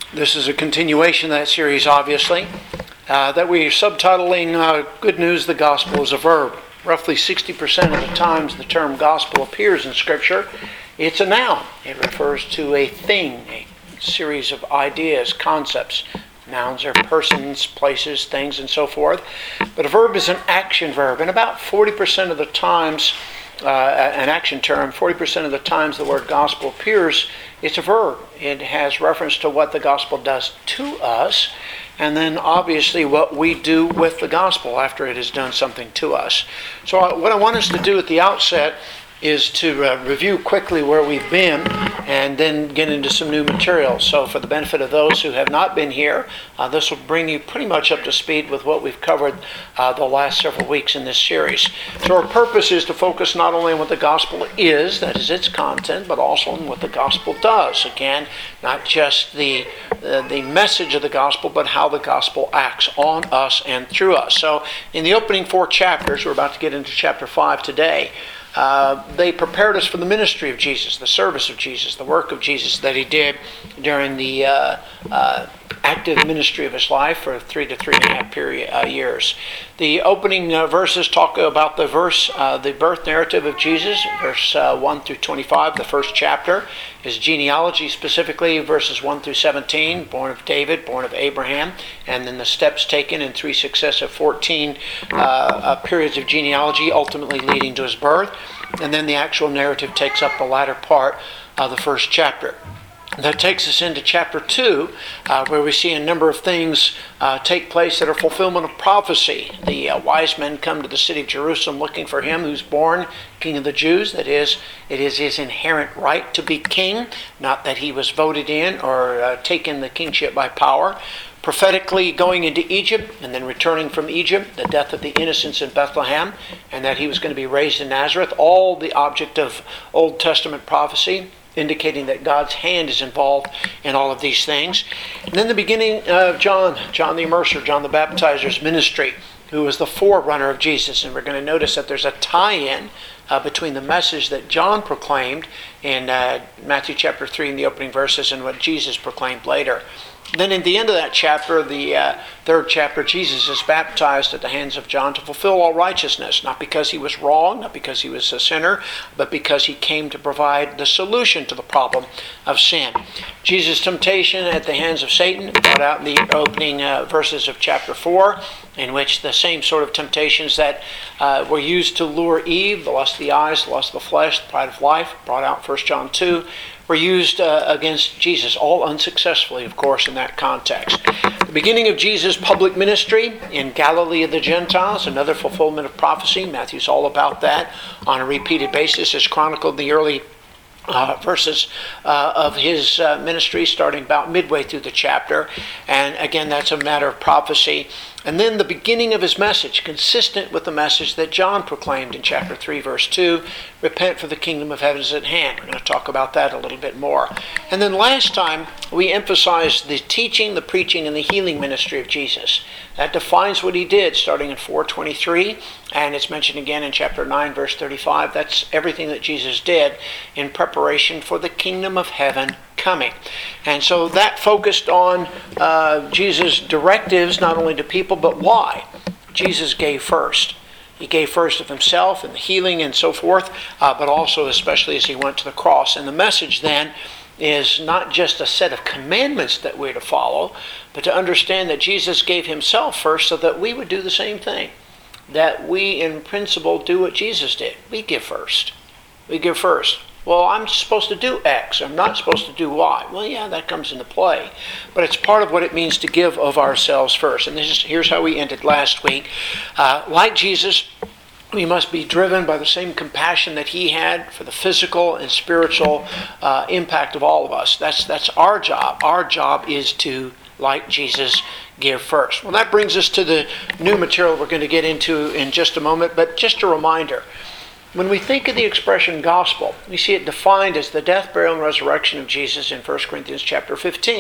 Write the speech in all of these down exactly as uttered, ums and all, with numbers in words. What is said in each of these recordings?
This is a continuation of that series, obviously, uh, that we're subtitling uh, Good News, the Gospel is a Verb. Roughly sixty percent of the times the term gospel appears in Scripture, it's a noun. It refers to a thing, a series of ideas, concepts. Nouns are persons, places, things, and so forth. But a verb is an action verb, and about forty percent of the times, uh, an action term, forty percent of the times the word gospel appears, it's a verb. It has reference to what the gospel does to us, and then obviously what we do with the gospel after it has done something to us. So what I want us to do at the outset is to uh, review quickly where we've been and then get into some new material. So for the benefit of those who have not been here, uh, this will bring you pretty much up to speed with what we've covered uh, the last several weeks in this series. So our purpose is to focus not only on what the gospel is, that is its content, but also on what the gospel does. Again, not just the, uh, the message of the gospel, but how the gospel acts on us and through us. So in the opening four chapters, we're about to get into chapter five today, Uh, they prepared us for the ministry of Jesus, the service of Jesus, the work of Jesus that he did during the uh, uh, active ministry of his life for three to three and a half period, uh, years. The opening uh, verses talk about the verse, uh, the birth narrative of Jesus, verse uh, one through twenty-five, the first chapter. His genealogy specifically, verses one through seventeen, born of David, born of Abraham, and then the steps taken in three successive fourteen uh, uh, periods of genealogy, ultimately leading to his birth. And then the actual narrative takes up the latter part of the first chapter. That takes us into chapter two, uh, where we see a number of things uh, take place that are fulfillment of prophecy. The uh, wise men come to the city of Jerusalem looking for him who's born King of the Jews. That is, it is his inherent right to be king, not that he was voted in or uh, taken the kingship by power. Prophetically going into Egypt and then returning from Egypt, the death of the innocents in Bethlehem, and that he was going to be raised in Nazareth, all the object of Old Testament prophecy, indicating that God's hand is involved in all of these things. And then the beginning of John, John the Immerser, John the Baptizer's ministry, who was the forerunner of Jesus. And we're going to notice that there's a tie-in uh, between the message that John proclaimed in uh, Matthew chapter three in the opening verses and what Jesus proclaimed later. Then in the end of that chapter, the uh, third chapter, Jesus is baptized at the hands of John to fulfill all righteousness, not because he was wrong, not because he was a sinner, but because he came to provide the solution to the problem of sin. Jesus' temptation at the hands of Satan, brought out in the opening uh, verses of chapter four, in which the same sort of temptations that uh, were used to lure Eve, the lust of the eyes, the lust of the flesh, the pride of life, brought out in First John two, were used uh, against Jesus, all unsuccessfully, of course, in that context. The beginning of Jesus' public ministry in Galilee of the Gentiles, another fulfillment of prophecy. Matthew's all about that on a repeated basis, as chronicled in the early Uh, verses uh, of his uh, ministry, starting about midway through the chapter. And again, that's a matter of prophecy. And then the beginning of his message, consistent with the message that John proclaimed in chapter three, verse two, repent for the kingdom of heaven is at hand. We're going to talk about that a little bit more. And then last time, we emphasized the teaching, the preaching, and the healing ministry of Jesus. That defines what he did, starting in four twenty-three, and it's mentioned again in chapter nine, verse thirty-five. That's everything that Jesus did in preparation for the kingdom of heaven coming. And so that focused on uh, Jesus' directives, not only to people, but why. Jesus gave first. He gave first of himself and the healing and so forth, uh, but also especially as he went to the cross. And the message then is not just a set of commandments that we're to follow, but to understand that Jesus gave himself first so that we would do the same thing. That we, in principle, do what Jesus did. We give first. We give first. Well, I'm supposed to do X. I'm not supposed to do Y. Well, yeah, that comes into play. But it's part of what it means to give of ourselves first. And this is, here's how we ended last week. Uh, like Jesus, we must be driven by the same compassion that he had for the physical and spiritual uh, impact of all of us. That's, that's our job. Our job is to, like Jesus, give first. Well, that brings us to the new material we're going to get into in just a moment. But just a reminder, when we think of the expression gospel, we see it defined as the death, burial, and resurrection of Jesus in First Corinthians chapter fifteen.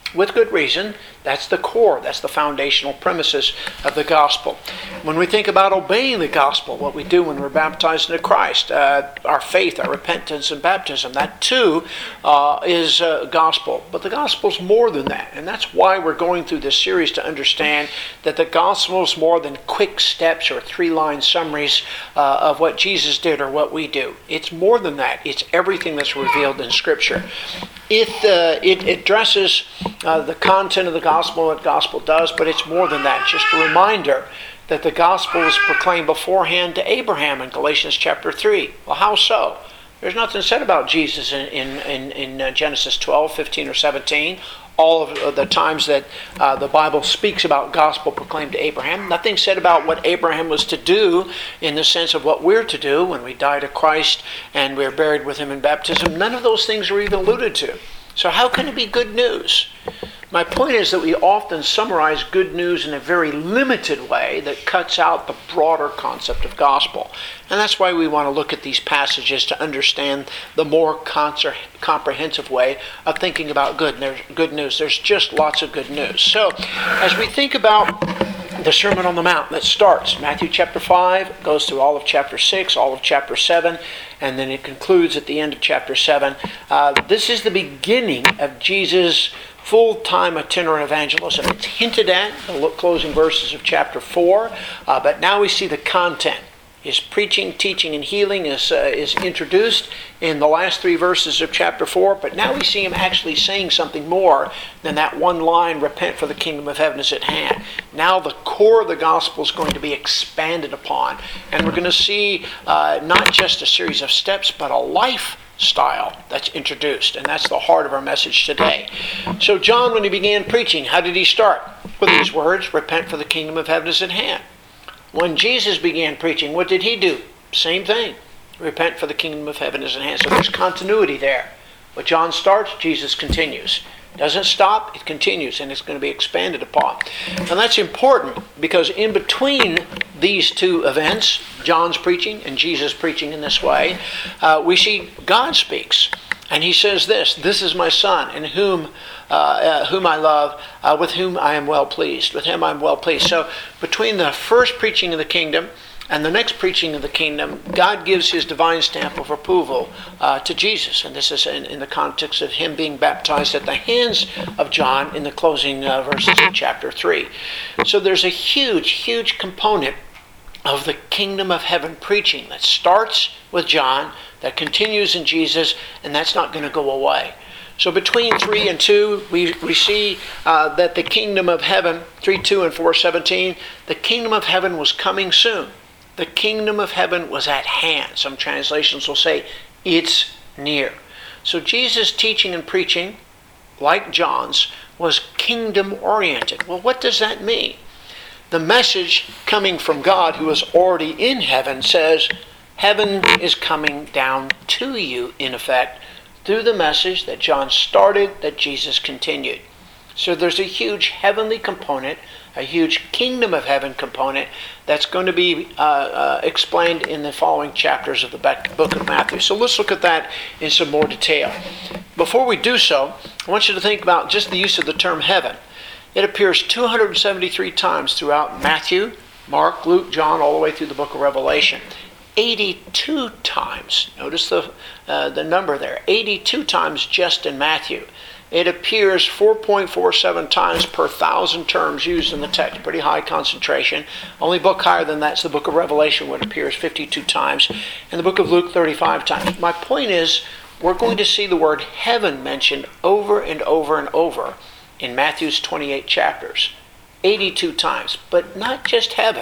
with good reason. That's the core. That's the foundational premises of the gospel. When we think about obeying the gospel, what we do when we're baptized into Christ, uh, our faith, our repentance and baptism, that too uh, is uh, gospel. But the gospel's more than that. And that's why we're going through this series, to understand that the gospel is more than quick steps or three-line summaries uh, of what Jesus did or what we do. It's more than that. It's everything that's revealed in Scripture. It, uh, it addresses uh, the content of the gospel, what gospel does, but it's more than that. Just a reminder that the gospel was proclaimed beforehand to Abraham in Galatians chapter three. Well, how so? There's nothing said about Jesus in, in, in, in uh, Genesis twelve, fifteen, or seventeen. All of the times that uh, the Bible speaks about gospel proclaimed to Abraham, nothing said about what Abraham was to do in the sense of what we're to do when we die to Christ and we're buried with him in baptism. None of those things are even alluded to. So how can it be good news? My point is that we often summarize good news in a very limited way that cuts out the broader concept of gospel. And that's why we want to look at these passages to understand the more concert, comprehensive way of thinking about good, good news. There's just lots of good news. So as we think about the Sermon on the Mount that starts Matthew chapter five, goes through all of chapter six, all of chapter seven, and then it concludes at the end of chapter seven. Uh, this is the beginning of Jesus' full-time itinerant evangelism. It's hinted at in the closing verses of chapter four, uh, but now we see the content. His preaching, teaching, and healing is, uh, is introduced in the last three verses of chapter four, but now we see him actually saying something more than that one line, repent for the kingdom of heaven is at hand. Now the core of the gospel is going to be expanded upon, and we're going to see uh, not just a series of steps, but a life style that's introduced, and that's the heart of our message today. So John, when he began preaching, how did he start? With these words, repent for the kingdom of heaven is at hand. When Jesus began preaching, what did he do? Same thing. Repent for the kingdom of heaven is at hand. So there's continuity there. What John starts, Jesus continues. Doesn't stop, it continues, and it's going to be expanded upon. And that's important because in between these two events, John's preaching and Jesus preaching in this way, uh, we see God speaks. And he says this, this is my son in whom uh, uh, whom I love, uh, with whom I am well pleased. With him I am well pleased. So between the first preaching of the kingdom and the next preaching of the kingdom, God gives his divine stamp of approval uh, to Jesus. And this is in, in the context of him being baptized at the hands of John in the closing uh, verses of chapter three. So there's a huge, huge component of the kingdom of heaven preaching that starts with John, that continues in Jesus, and that's not going to go away. So between three and two, we, we see uh, that the kingdom of heaven, three, two, and four, seventeen, the kingdom of heaven was coming soon. The kingdom of heaven was at hand. Some translations will say, it's near. So Jesus' teaching and preaching, like John's, was kingdom-oriented. Well, what does that mean? The message coming from God, who is already in heaven, says, heaven is coming down to you, in effect, through the message that John started, that Jesus continued. So there's a huge heavenly component, a huge kingdom of heaven component that's going to be uh, uh, explained in the following chapters of the book of Matthew. So let's look at that in some more detail. Before we do so, I want you to think about just the use of the term heaven. It appears two hundred seventy-three times throughout Matthew, Mark, Luke, John, all the way through the book of Revelation. eighty-two times, notice the, uh, the number there, eighty-two times just in Matthew. It appears four point four seven times per thousand terms used in the text. Pretty high concentration. Only book higher than that is the book of Revelation, where it appears fifty-two times, and the book of Luke thirty-five times. My point is, we're going to see the word heaven mentioned over and over and over in Matthew's twenty-eight chapters. eighty-two times, but not just heaven.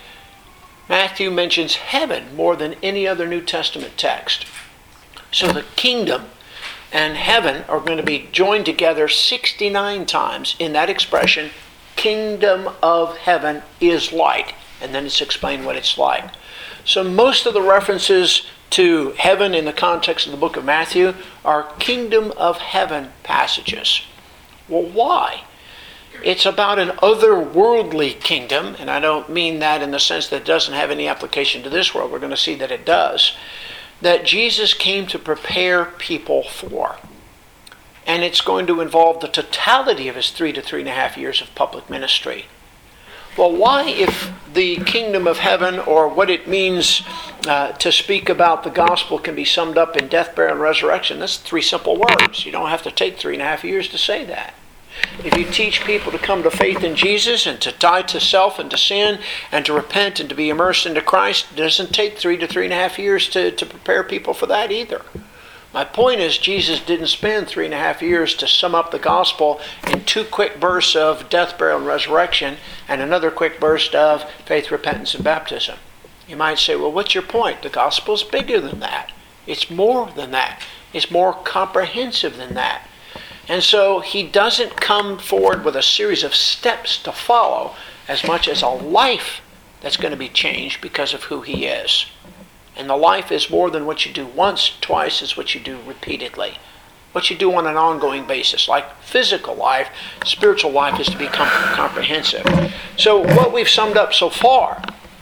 Matthew mentions heaven more than any other New Testament text. So the kingdom and heaven are going to be joined together sixty-nine times in that expression, kingdom of heaven is like. And then it's explained what it's like. So most of the references to heaven in the context of the book of Matthew are kingdom of heaven passages. Well, why? It's about an otherworldly kingdom, and I don't mean that in the sense that it doesn't have any application to this world. We're going to see that it does. That Jesus came to prepare people for. and it's going to involve the totality of his three to three and a half years of public ministry. Well, why, if the kingdom of heaven, or what it means uh, to speak about the gospel, can be summed up in death, burial, and resurrection? That's three simple words. You don't have to take three and a half years to say that. If you teach people to come to faith in Jesus and to die to self and to sin and to repent and to be immersed into Christ, it doesn't take three to three and a half years to, to prepare people for that either. My point is, Jesus didn't spend three and a half years to sum up the gospel in two quick bursts of death, burial, and resurrection, and another quick burst of faith, repentance, and baptism. You might say, well, what's your point? The gospel is bigger than that. It's more than that. It's more comprehensive than that. And so he doesn't come forward with a series of steps to follow as much as a life that's going to be changed because of who he is. And the life is more than what you do once, twice, is what you do repeatedly. What you do on an ongoing basis. Like physical life, spiritual life is to become comprehensive. So what we've summed up so far,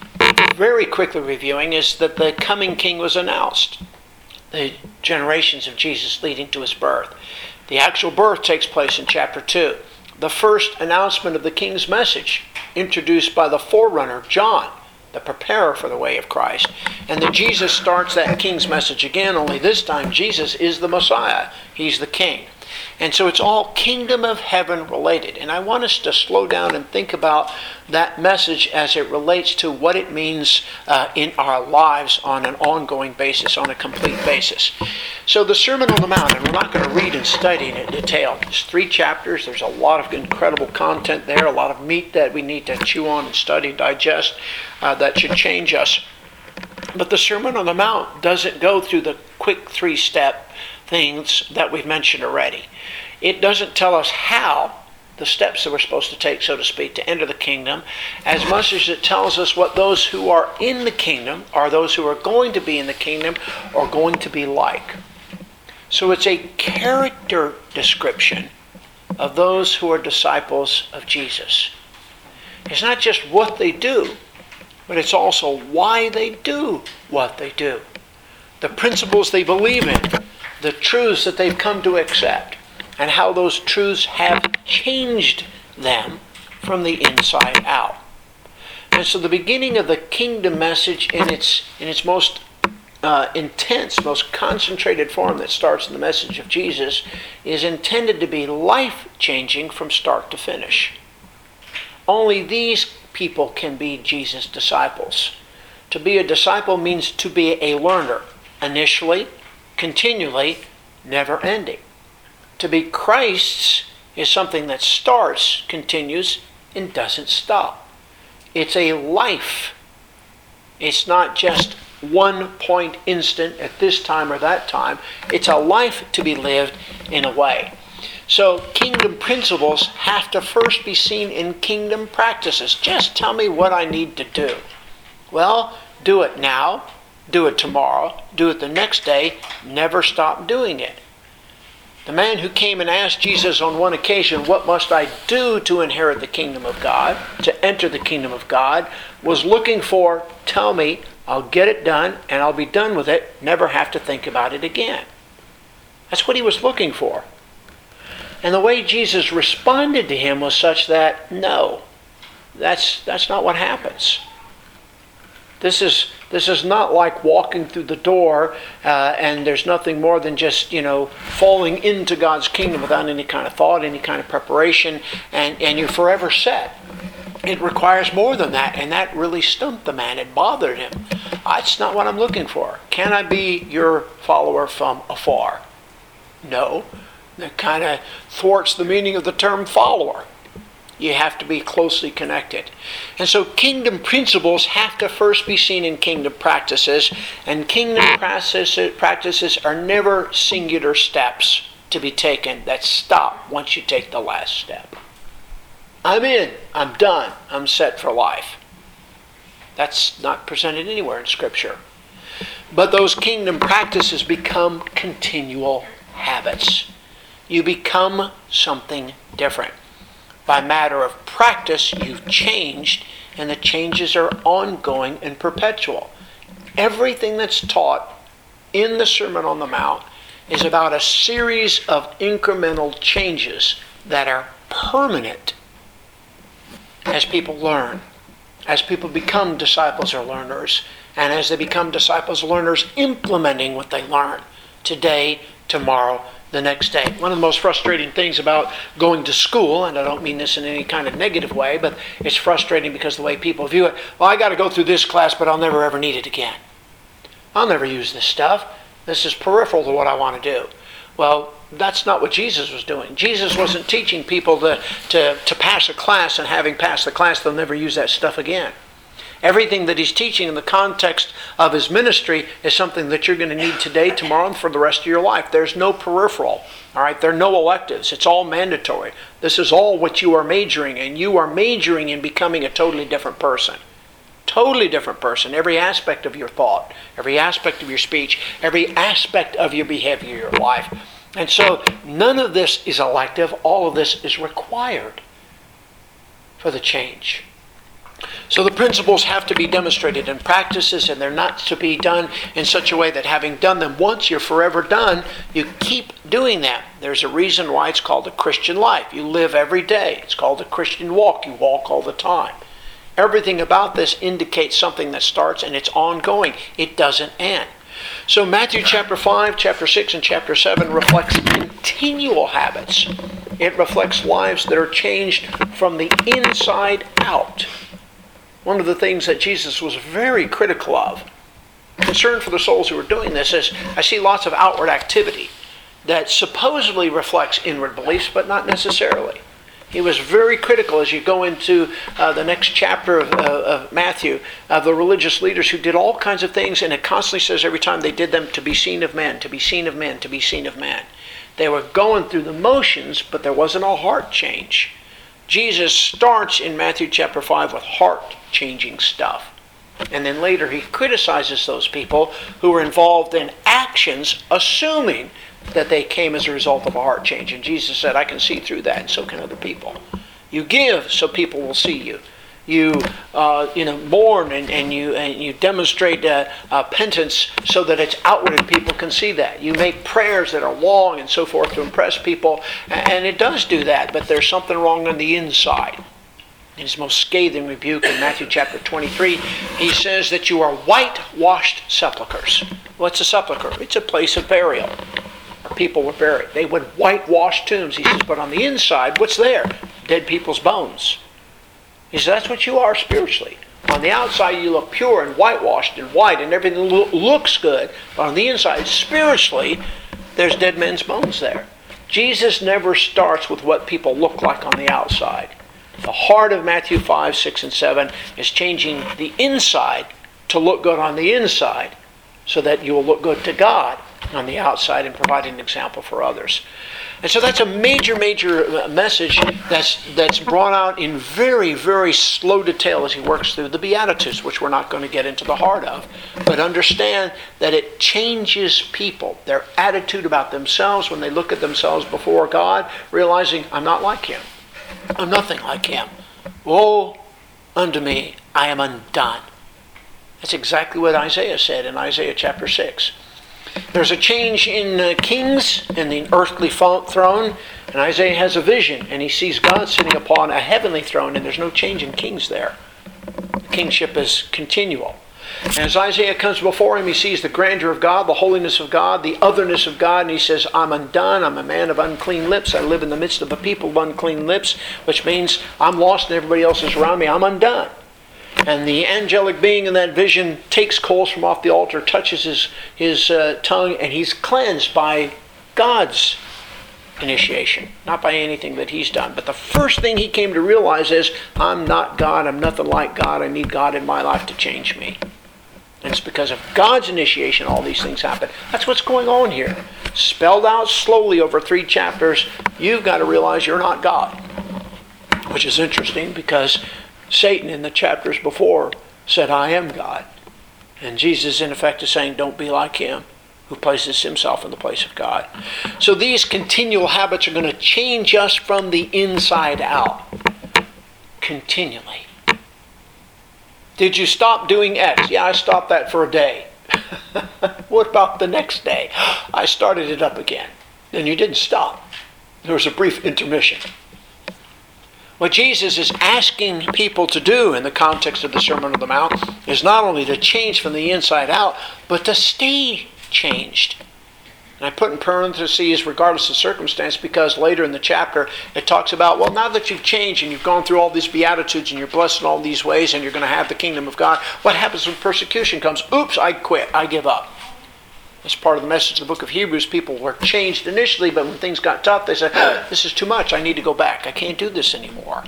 very quickly reviewing, is that the coming king was announced. The generations of Jesus leading to his birth. The actual birth takes place in chapter two. The first announcement of the king's message, introduced by the forerunner, John, the preparer for the way of Christ. And then Jesus starts that king's message again, only this time Jesus is the Messiah. He's the king. And so it's all kingdom of heaven related. And I want us to slow down and think about that message as it relates to what it means uh, in our lives on an ongoing basis, on a complete basis. So the Sermon on the Mount, and we're not going to read and study it in detail. It's three chapters. There's a lot of incredible content there, a lot of meat that we need to chew on and study, digest, uh, that should change us. But the Sermon on the Mount doesn't go through the quick three-step things that we've mentioned already. It doesn't tell us how, the steps that we're supposed to take, so to speak, to enter the kingdom, as much as it tells us what those who are in the kingdom, or those who are going to be in the kingdom, are going to be like. So it's a character description of those who are disciples of Jesus. It's not just what they do, but it's also why they do what they do. The principles they believe in, the truths that they've come to accept, and how those truths have changed them from the inside out. And so the beginning of the kingdom message in its in its most uh, intense, most concentrated form that starts in the message of Jesus is intended to be life-changing from start to finish. Only these people can be Jesus' disciples. To be a disciple means to be a learner, initially, continually, never ending. To be Christ's is something that starts, continues, and doesn't stop. It's a life. It's not just one point instant at this time or that time. It's a life to be lived in a way. So kingdom principles have to first be seen in kingdom practices. Just tell me what I need to do. Well, do it now. Do it tomorrow. Do it the next day. Never stop doing it. The man who came and asked Jesus on one occasion, what must I do to inherit the kingdom of God, to enter the kingdom of God, was looking for, tell me, I'll get it done, and I'll be done with it, never have to think about it again. That's what he was looking for. And the way Jesus responded to him was such that, no, that's that's not what happens. This is this is not like walking through the door uh, and there's nothing more than just, you know, falling into God's kingdom without any kind of thought, any kind of preparation, and, and you're forever set. It requires more than that, and that really stumped the man. It bothered him. That's not what I'm looking for. Can I be your follower from afar? No. That kind of thwarts the meaning of the term follower. You have to be closely connected. And so kingdom principles have to first be seen in kingdom practices, and kingdom practices are never singular steps to be taken that stop once you take the last step. I'm in, I'm done, I'm set for life. That's not presented anywhere in Scripture. But those kingdom practices become continual habits. You become something different. By matter of practice, you've changed, and the changes are ongoing and perpetual. Everything that's taught in the Sermon on the Mount is about a series of incremental changes that are permanent as people learn, as people become disciples or learners, and as they become disciples or learners, implementing what they learn today, tomorrow, the next day. One of the most frustrating things about going to school, and I don't mean this in any kind of negative way, but it's frustrating because the way people view it, well, I got to go through this class, but I'll never ever need it again. I'll never use this stuff. This is peripheral to what I want to do. Well, that's not what Jesus was doing. Jesus wasn't teaching people to, to, to pass a class, and having passed the class, they'll never use that stuff again. Everything that he's teaching in the context of his ministry is something that you're going to need today, tomorrow, and for the rest of your life. There's no peripheral. All right, there are no electives. It's all mandatory. This is all what you are majoring in. You are majoring in becoming a totally different person. Totally different person. Every aspect of your thought, every aspect of your speech, every aspect of your behavior, your life. And so none of this is elective. All of this is required for the change. So the principles have to be demonstrated in practices, and they're not to be done in such a way that having done them once, you're forever done. You keep doing them. There's a reason why it's called a Christian life. You live every day. It's called a Christian walk. You walk all the time. Everything about this indicates something that starts and it's ongoing. It doesn't end. So Matthew chapter five, chapter six, and chapter seven reflects continual habits. It reflects lives that are changed from the inside out. One of the things that Jesus was very critical of, concern for the souls who were doing this, is I see lots of outward activity that supposedly reflects inward beliefs, but not necessarily. He was very critical as you go into uh, the next chapter of, uh, of Matthew, of the religious leaders who did all kinds of things, and it constantly says every time they did them, to be seen of men, to be seen of men, to be seen of men. They were going through the motions, but there wasn't a heart change. Jesus starts in Matthew chapter five with heart-changing stuff. And then later he criticizes those people who were involved in actions, assuming that they came as a result of a heart change. And Jesus said, I can see through that, and so can other people. You give so people will see you. You, uh, you know, mourn and, and you and you demonstrate uh, uh, penance so that it's outward and people can see that. You make prayers that are long and so forth to impress people, and it does do that. But there's something wrong on the inside. In his most scathing rebuke in Matthew chapter twenty-three, he says that you are whitewashed sepulchres. What's a sepulcher? It's a place of burial. Where people were buried. They would whitewash tombs. He says, but on the inside, what's there? Dead people's bones. He says, that's what you are spiritually. On the outside, you look pure and whitewashed and white, and everything lo- looks good. But on the inside, spiritually, there's dead men's bones there. Jesus never starts with what people look like on the outside. The heart of Matthew five, six, and seven is changing the inside to look good on the inside, so that you will look good to God on the outside and provide an example for others. And so that's a major, major message that's that's brought out in very, very slow detail as he works through the Beatitudes, which we're not going to get into the heart of. But understand that it changes people, their attitude about themselves when they look at themselves before God, realizing, I'm not like him. I'm nothing like him. Woe unto me, I am undone. That's exactly what Isaiah said in Isaiah chapter six. There's a change in uh, kings and the earthly throne, and Isaiah has a vision, and he sees God sitting upon a heavenly throne, and there's no change in kings there. The kingship is continual. And as Isaiah comes before him, he sees the grandeur of God, the holiness of God, the otherness of God, and he says, I'm undone, I'm a man of unclean lips, I live in the midst of a people of unclean lips, which means I'm lost and everybody else is around me, I'm undone. And the angelic being in that vision takes coals from off the altar, touches his, his uh, tongue, and he's cleansed by God's initiation, not by anything that he's done. But the first thing he came to realize is, I'm not God, I'm nothing like God, I need God in my life to change me. And it's because of God's initiation all these things happen. That's what's going on here. Spelled out slowly over three chapters, you've got to realize you're not God. Which is interesting because Satan in the chapters before said, I am God. And Jesus in effect is saying, don't be like him, who places himself in the place of God. So these continual habits are going to change us from the inside out. Continually. Did you stop doing X? Yeah, I stopped that for a day. What about the next day? I started it up again. And you didn't stop. There was a brief intermission. What Jesus is asking people to do in the context of the Sermon on the Mount is not only to change from the inside out, but to stay changed. And I put in parentheses regardless of circumstance, because later in the chapter it talks about, well, now that you've changed and you've gone through all these Beatitudes and you're blessed in all these ways and you're going to have the kingdom of God, what happens when persecution comes? Oops, I quit. I give up. That's part of the message of the book of Hebrews. People were changed initially, but when things got tough, they said, this is too much. I need to go back. I can't do this anymore.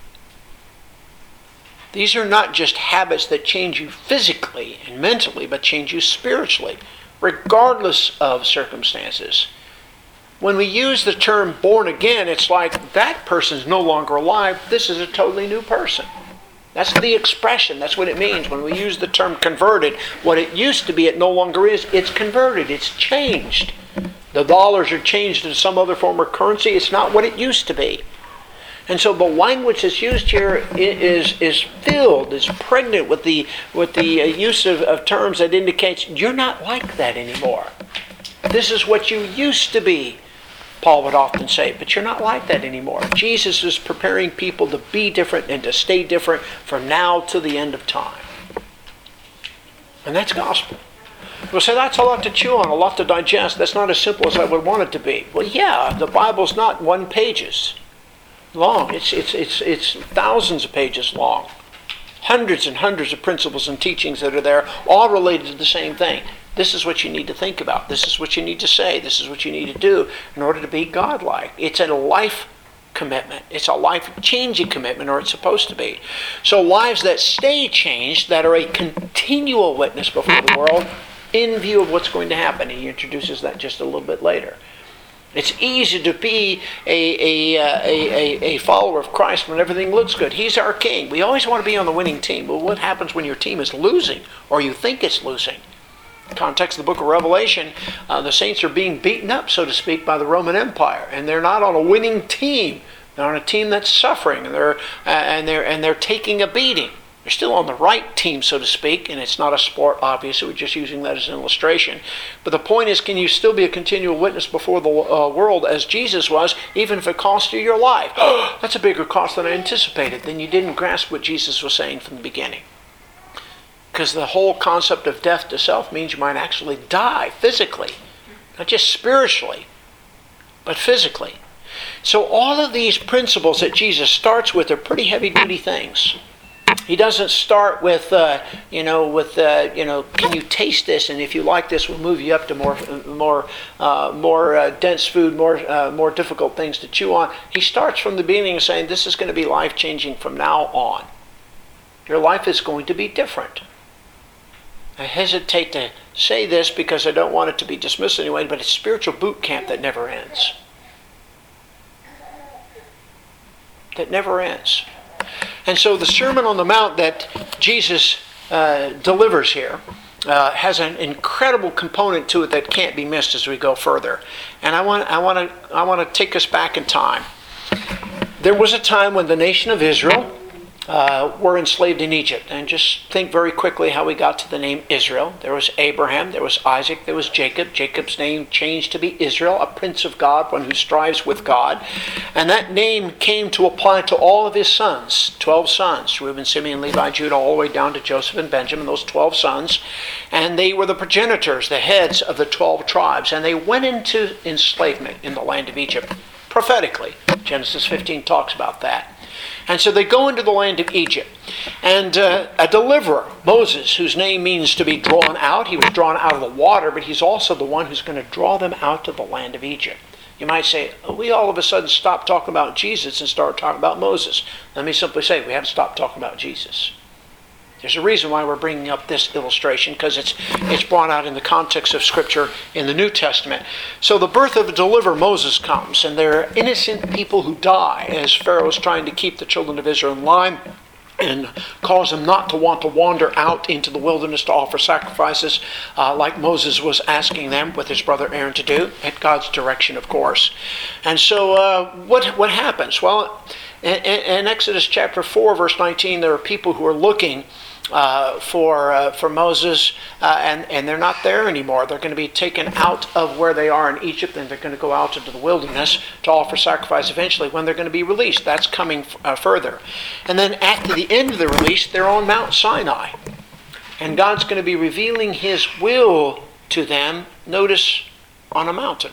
These are not just habits that change you physically and mentally, but change you spiritually, regardless of circumstances. When we use the term born again, it's like that person's no longer alive. This is a totally new person. That's the expression. That's what it means. When we use the term converted, what it used to be, it no longer is. It's converted. It's changed. The dollars are changed into some other form of currency. It's not what it used to be. And so the language that's used here is is filled, is pregnant with the with the use of, of terms that indicates you're not like that anymore. This is what you used to be, Paul would often say, but you're not like that anymore. Jesus is preparing people to be different and to stay different from now to the end of time. And that's gospel. We'll say that's a lot to chew on, a lot to digest. That's not as simple as I would want it to be. Well, yeah, the Bible's not one pages long. It's it's it's it's thousands of pages long. Hundreds and hundreds of principles and teachings that are there, all related to the same thing. This is what you need to think about. This is what you need to say. This is what you need to do in order to be godlike. It's a life commitment. It's a life-changing commitment, or it's supposed to be. So lives that stay changed, that are a continual witness before the world in view of what's going to happen. He introduces that just a little bit later. It's easy to be a, a, a, a, a follower of Christ when everything looks good. He's our king. We always want to be on the winning team. But what happens when your team is losing, or you think it's losing? In the context of the book of Revelation, uh, the saints are being beaten up, so to speak, by the Roman Empire. And they're not on a winning team. They're on a team that's suffering, and they're, uh, and they're, and they're taking a beating. They're still on the right team, so to speak, and it's not a sport, obviously. We're just using that as an illustration. But the point is, can you still be a continual witness before the uh, world as Jesus was, even if it costs you your life? Oh, that's a bigger cost than I anticipated. Then you didn't grasp what Jesus was saying from the beginning. Because the whole concept of death to self means you might actually die physically, not just spiritually, but physically. So all of these principles that Jesus starts with are pretty heavy-duty things. He doesn't start with, uh, you know, with, uh, you know, can you taste this? And if you like this, we'll move you up to more, more, uh, more uh, dense food, more, uh, more difficult things to chew on. He starts from the beginning saying this is going to be life-changing from now on. Your life is going to be different. I hesitate to say this because I don't want it to be dismissed anyway, but it's spiritual boot camp that never ends. That never ends. And so the Sermon on the Mount that Jesus uh, delivers here uh, has an incredible component to it that can't be missed as we go further. And I want, I want to, I want to take us back in time. There was a time when the nation of Israel Uh, were enslaved in Egypt. And just think very quickly how we got to the name Israel. There was Abraham, there was Isaac, there was Jacob. Jacob's name changed to be Israel, a prince of God, one who strives with God. And that name came to apply to all of his sons, twelve sons, Reuben, Simeon, Levi, Judah, all the way down to Joseph and Benjamin, those twelve sons. And they were the progenitors, the heads of the twelve tribes. And they went into enslavement in the land of Egypt, prophetically. Genesis fifteen talks about that. And so they go into the land of Egypt. And uh, a deliverer, Moses, whose name means to be drawn out. He was drawn out of the water, but he's also the one who's going to draw them out to the land of Egypt. You might say, we all of a sudden stop talking about Jesus and start talking about Moses. Let me simply say, we haven't stopped talking about Jesus. There's a reason why we're bringing up this illustration, because it's it's brought out in the context of Scripture in the New Testament. So the birth of a deliverer, Moses, comes, and there are innocent people who die as Pharaoh is trying to keep the children of Israel in line and cause them not to want to wander out into the wilderness to offer sacrifices uh, like Moses was asking them with his brother Aaron to do, at God's direction, of course. And so uh, what what happens? Well, in, in Exodus chapter four, verse nineteen, there are people who are looking uh, for uh, for Moses, uh, and, and they're not there anymore. They're going to be taken out of where they are in Egypt, and they're going to go out into the wilderness to offer sacrifice eventually when they're going to be released. That's coming uh, further. And then after the end of the release, they're on Mount Sinai. And God's going to be revealing His will to them, notice, on a mountain,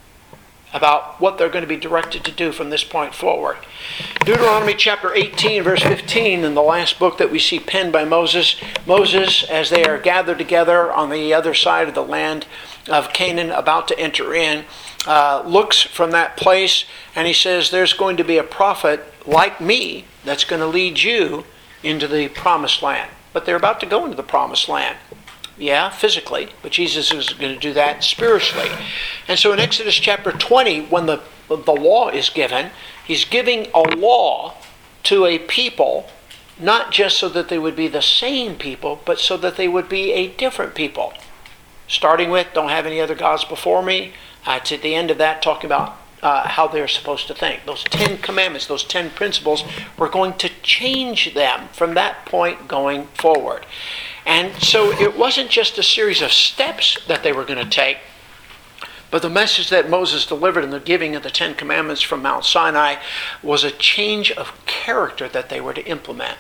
about what they're going to be directed to do from this point forward. Deuteronomy chapter eighteen, verse fifteen, in the last book that we see penned by Moses, Moses, as they are gathered together on the other side of the land of Canaan, about to enter in, uh, looks from that place, and he says, there's going to be a prophet like me that's going to lead you into the promised land. But they're about to go into the promised land. Yeah, physically, but Jesus is going to do that spiritually. And so in Exodus chapter twenty, when the, the law is given, He's giving a law to a people, not just so that they would be the same people, but so that they would be a different people. Starting with, don't have any other gods before me. Uh, to the end of that, talking about uh, how they're supposed to think. Those Ten Commandments, those ten principles, we're going to change them from that point going forward. And so it wasn't just a series of steps that they were going to take, but the message that Moses delivered in the giving of the Ten Commandments from Mount Sinai was a change of character that they were to implement.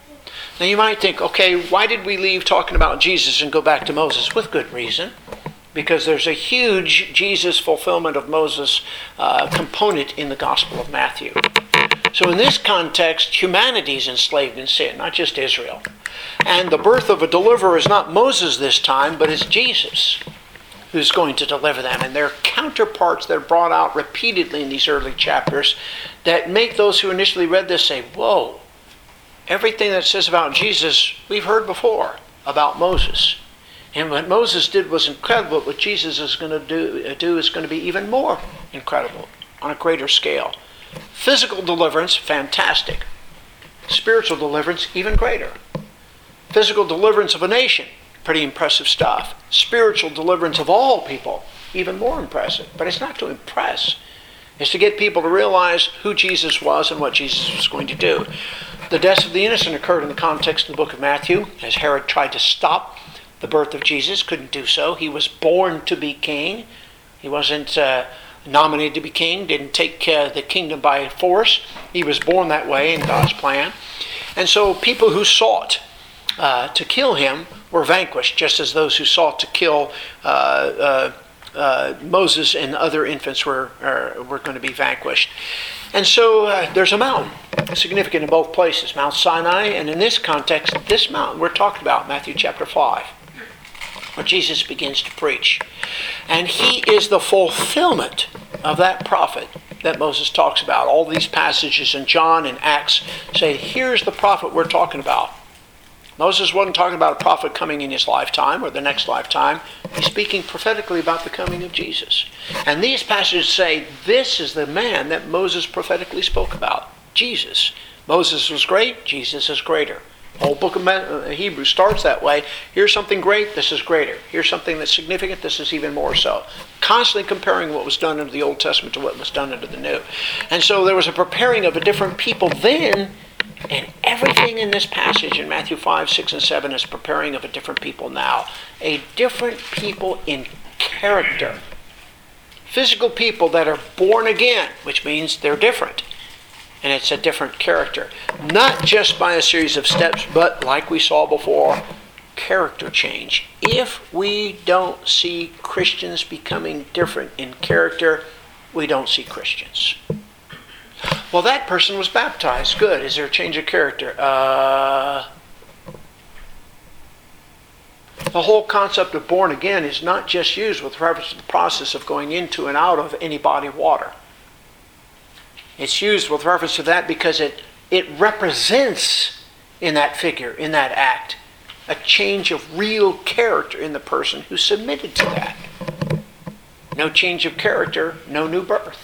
Now you might think, okay, why did we leave talking about Jesus and go back to Moses? With good reason. Because there's a huge Jesus fulfillment of Moses uh, component in the Gospel of Matthew. So in this context, humanity is enslaved in sin, not just Israel. And the birth of a deliverer is not Moses this time, but it's Jesus who's going to deliver them. And there are counterparts that are brought out repeatedly in these early chapters that make those who initially read this say, whoa, everything that it says about Jesus we've heard before about Moses. And what Moses did was incredible. What Jesus is going to do, do is going to be even more incredible on a greater scale. Physical deliverance, fantastic. Spiritual deliverance, even greater. Physical deliverance of a nation, pretty impressive stuff. Spiritual deliverance of all people, even more impressive. But it's not to impress. It's to get people to realize who Jesus was and what Jesus was going to do. The deaths of the innocent occurred in the context of the book of Matthew, as Herod tried to stop the birth of Jesus, couldn't do so. He was born to be king. He wasn't uh, nominated to be king, didn't take uh, the kingdom by force. He was born that way in God's plan. And so people who sought uh, to kill him were vanquished, just as those who sought to kill uh, uh, uh, Moses and other infants were, uh, were going to be vanquished. And so uh, there's a mountain, significant in both places, Mount Sinai, and in this context, this mountain we're talking about, Matthew chapter five. Where Jesus begins to preach. And he is the fulfillment of that prophet that Moses talks about. All these passages in John and Acts say, here's the prophet we're talking about. Moses wasn't talking about a prophet coming in his lifetime or the next lifetime. He's speaking prophetically about the coming of Jesus. And these passages say, this is the man that Moses prophetically spoke about, Jesus. Moses was great, Jesus is greater. The whole book of Hebrews starts that way. Here's something great, this is greater. Here's something that's significant, this is even more so. Constantly comparing what was done under the Old Testament to what was done under the New. And so there was a preparing of a different people then, and everything in this passage in Matthew five, six, and seven is preparing of a different people now. A different people in character. Physical people that are born again, which means they're different. And it's a different character. Not just by a series of steps, but like we saw before, character change. If we don't see Christians becoming different in character, we don't see Christians. Well, that person was baptized. Good. Is there a change of character? Uh, the whole concept of born again is not just used with reference to the process of going into and out of any body of water. It's used with reference to that because it, it represents in that figure, in that act, a change of real character in the person who submitted to that. No change of character, no new birth.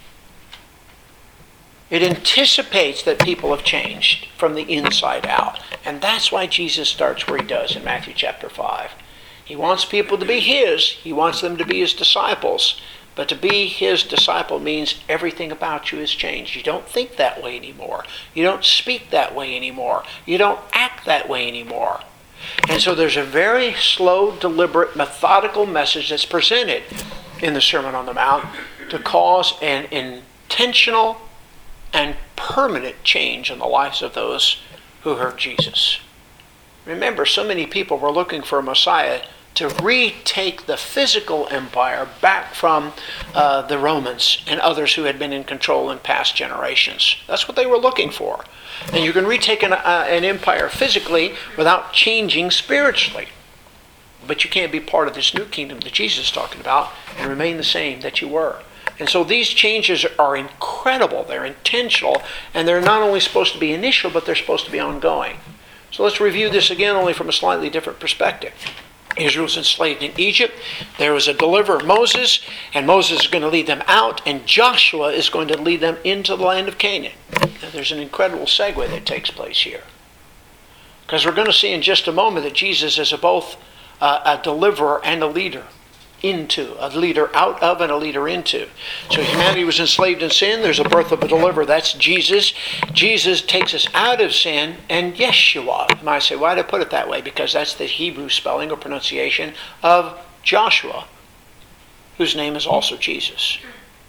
It anticipates that people have changed from the inside out. And that's why Jesus starts where he does in Matthew chapter five. He wants people to be his. He wants them to be his disciples. But to be his disciple means everything about you has changed. You don't think that way anymore. You don't speak that way anymore. You don't act that way anymore. And so there's a very slow, deliberate, methodical message that's presented in the Sermon on the Mount to cause an intentional and permanent change in the lives of those who heard Jesus. Remember, so many people were looking for a Messiah to retake the physical empire back from uh, the Romans and others who had been in control in past generations. That's what they were looking for. And you can retake an, uh, an empire physically without changing spiritually. But you can't be part of this new kingdom that Jesus is talking about and remain the same that you were. And so these changes are incredible. They're intentional. And they're not only supposed to be initial, but they're supposed to be ongoing. So let's review this again, only from a slightly different perspective. Israel was enslaved in Egypt. There was a deliverer, Moses, and Moses is going to lead them out, and Joshua is going to lead them into the land of Canaan. Now, there's an incredible segue that takes place here. Because we're going to see in just a moment that Jesus is a both uh, a deliverer and a leader into, a leader out of and a leader into. So humanity was enslaved in sin. There's a birth of a deliverer. That's Jesus. Jesus takes us out of sin, and Yeshua. You might say, why did I put it that way? Because that's the Hebrew spelling or pronunciation of Joshua, whose name is also Jesus.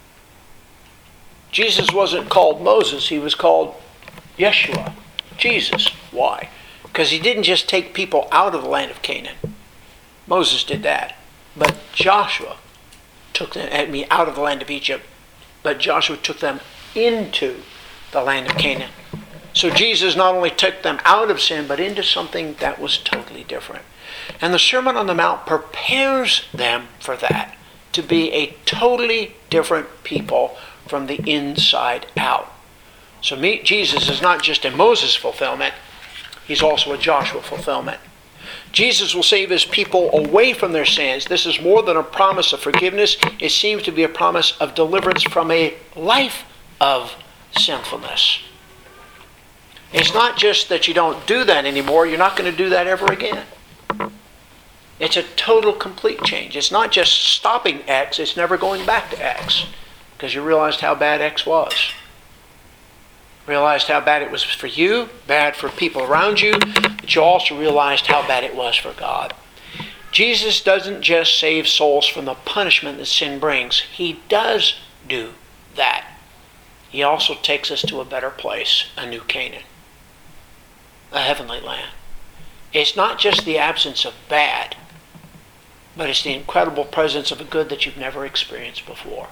Jesus wasn't called Moses. He was called Yeshua, Jesus. Why? Because he didn't just take people out of the land of Canaan. Moses did that. But Joshua took them, I mean, out of the land of Egypt, but Joshua took them into the land of Canaan. So Jesus not only took them out of sin, but into something that was totally different. And the Sermon on the Mount prepares them for that, to be a totally different people from the inside out. So meet Jesus is not just a Moses fulfillment, he's also a Joshua fulfillment. Jesus will save his people away from their sins. This is more than a promise of forgiveness. It seems to be a promise of deliverance from a life of sinfulness. It's not just that you don't do that anymore. You're not going to do that ever again. It's a total, complete change. It's not just stopping X. It's never going back to X. Because you realized how bad X was. Realized how bad it was for you, bad for people around you, but you also realized how bad it was for God. Jesus doesn't just save souls from the punishment that sin brings. He does do that. He also takes us to a better place, a new Canaan, a heavenly land. It's not just the absence of bad, but it's the incredible presence of a good that you've never experienced before.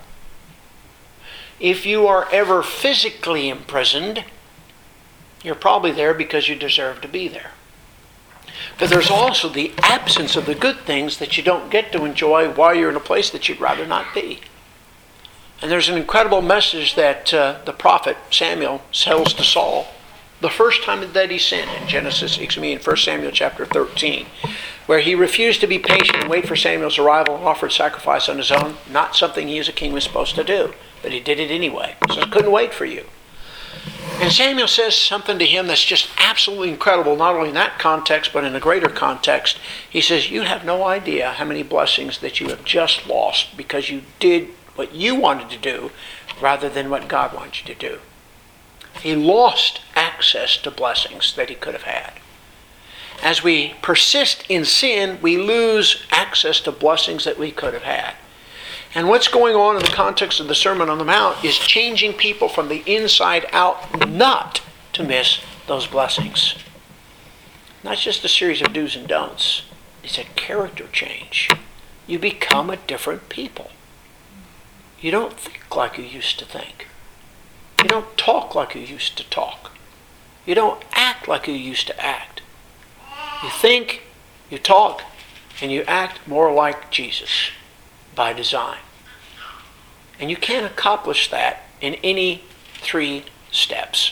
If you are ever physically imprisoned, you're probably there because you deserve to be there. But there's also the absence of the good things that you don't get to enjoy while you're in a place that you'd rather not be. And there's an incredible message that uh, the prophet Samuel tells to Saul the first time that he sinned in Genesis, excuse me, in First Samuel chapter thirteen, where he refused to be patient and wait for Samuel's arrival and offered sacrifice on his own, not something he as a king was supposed to do. But he did it anyway. So he couldn't wait for you. And Samuel says something to him that's just absolutely incredible, not only in that context, but in a greater context. He says, you have no idea how many blessings that you have just lost because you did what you wanted to do rather than what God wanted you to do. He lost access to blessings that he could have had. As we persist in sin, we lose access to blessings that we could have had. And what's going on in the context of the Sermon on the Mount is changing people from the inside out not to miss those blessings. Not just a series of do's and don'ts. It's a character change. You become a different people. You don't think like you used to think. You don't talk like you used to talk. You don't act like you used to act. You think, you talk, and you act more like Jesus by design. And you can't accomplish that in any three steps.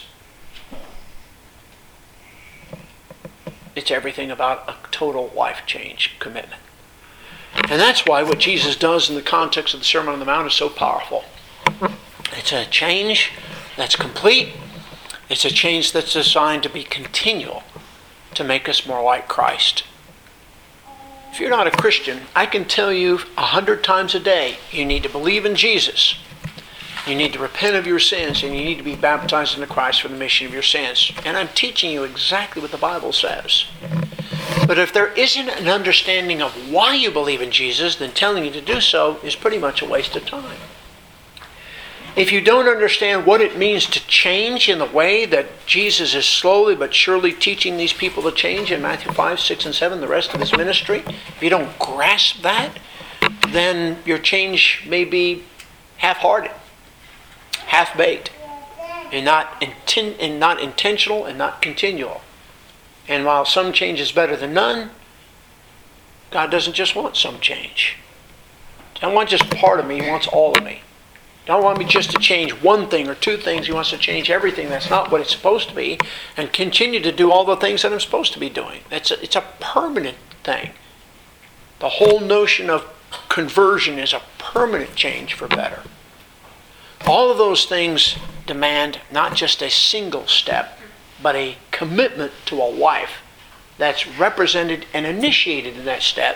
It's everything about a total life change commitment. And that's why what Jesus does in the context of the Sermon on the Mount is so powerful. It's a change that's complete. It's a change that's designed to be continual, to make us more like Christ. If you're not a Christian, I can tell you a hundred times a day, you need to believe in Jesus. You need to repent of your sins, and you need to be baptized into Christ for the remission of your sins. And I'm teaching you exactly what the Bible says. But if there isn't an understanding of why you believe in Jesus, then telling you to do so is pretty much a waste of time. If you don't understand what it means to change in the way that Jesus is slowly but surely teaching these people to change in Matthew five, six, and seven, the rest of his ministry, if you don't grasp that, then your change may be half-hearted, half-baked, and not, inten- and not intentional and not continual. And while some change is better than none, God doesn't just want some change. He doesn't want just part of me, He wants all of me. He doesn't want me just to change one thing or two things. He wants to change everything. That's not what it's supposed to be, and continue to do all the things that I'm supposed to be doing. It's a, it's a permanent thing. The whole notion of conversion is a permanent change for better. All of those things demand not just a single step, but a commitment to a life that's represented and initiated in that step.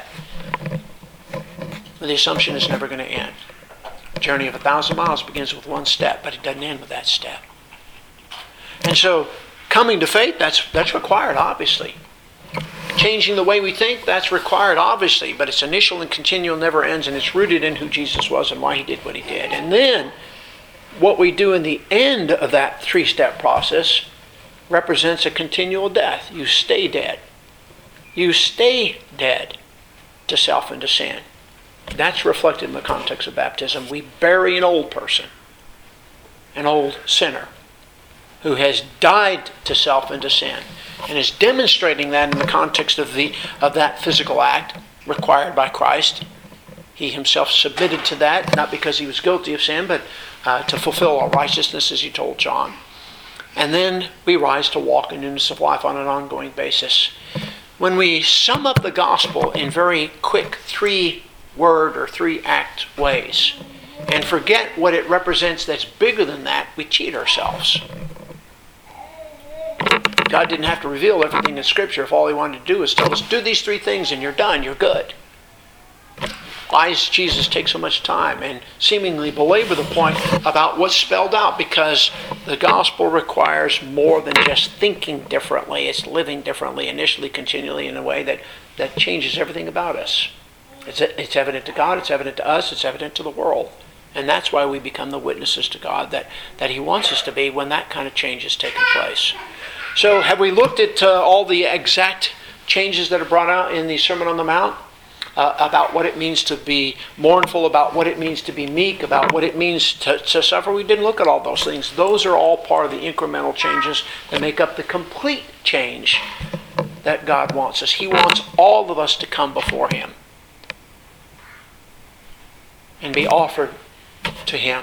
The assumption is never going to end. A journey of a thousand miles begins with one step, but it doesn't end with that step. And so, coming to faith, that's that's required, obviously. Changing the way we think, that's required, obviously, but it's initial and continual, never ends, and it's rooted in who Jesus was and why He did what He did. And then, what we do in the end of that three-step process represents a continual death. You stay dead. You stay dead to self and to sin. That's reflected in the context of baptism. We bury an old person, an old sinner, who has died to self and to sin, and is demonstrating that in the context of the of that physical act required by Christ. He himself submitted to that, not because he was guilty of sin, but uh, to fulfill all righteousness, as he told John. And then we rise to walk in newness of life on an ongoing basis. When we sum up the gospel in very quick three-word or three-act ways and forget what it represents that's bigger than that, we cheat ourselves. God didn't have to reveal everything in Scripture if all He wanted to do is tell us, do these three things and you're done, you're good. Why does Jesus take so much time and seemingly belabor the point about what's spelled out? Because the gospel requires more than just thinking differently. It's living differently, initially, continually, in a way that, that changes everything about us. It's, it's evident to God, it's evident to us, it's evident to the world. And that's why we become the witnesses to God that, that He wants us to be when that kind of change is taking place. So have we looked at uh, all the exact changes that are brought out in the Sermon on the Mount? Uh, about what it means to be mournful, about what it means to be meek, about what it means to, to suffer. We didn't look at all those things. Those are all part of the incremental changes that make up the complete change that God wants us. He wants all of us to come before Him and be offered to Him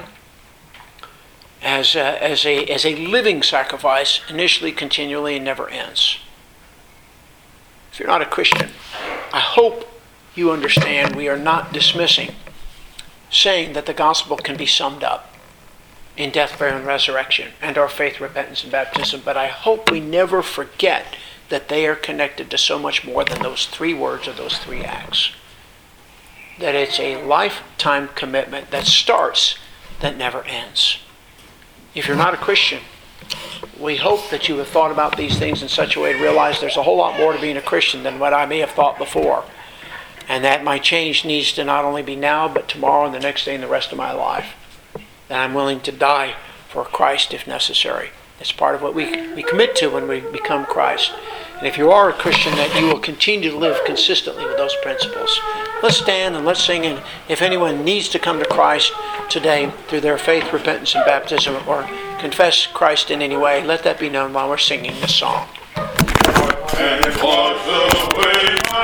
as a, as a, as a living sacrifice, initially, continually, and never ends. If you're not a Christian, I hope you understand we are not dismissing, saying that the gospel can be summed up in death, burial, and resurrection, and our faith, repentance, and baptism. But I hope we never forget that they are connected to so much more than those three words or those three acts. That it's a lifetime commitment that starts, that never ends. If you're not a Christian, we hope that you have thought about these things in such a way to realize there's a whole lot more to being a Christian than what I may have thought before. And that my change needs to not only be now, but tomorrow and the next day and the rest of my life. That I'm willing to die for Christ if necessary. It's part of what we, we commit to when we become Christ. And if you are a Christian, that you will continue to live consistently with those principles. Let's stand and let's sing. And if anyone needs to come to Christ today through their faith, repentance, and baptism, or confess Christ in any way, let that be known while we're singing this song. And it was the way